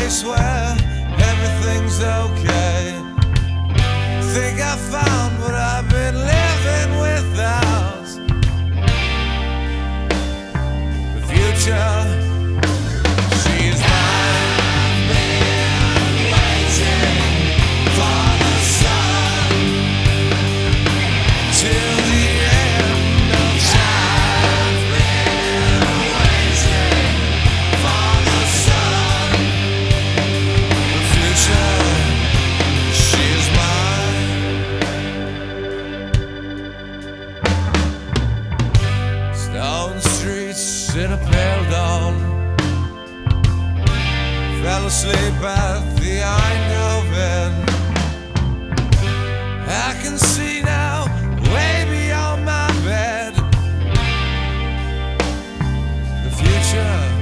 place where everything's okay. Think I found what I've been living without. The future, she is mine. Waiting for the sun till the end of time. Waiting for the sun. The future, she is mine. Stone streets in a pale dawn. Fell asleep at the Eindhoven. I can see now, way beyond my bed. The future.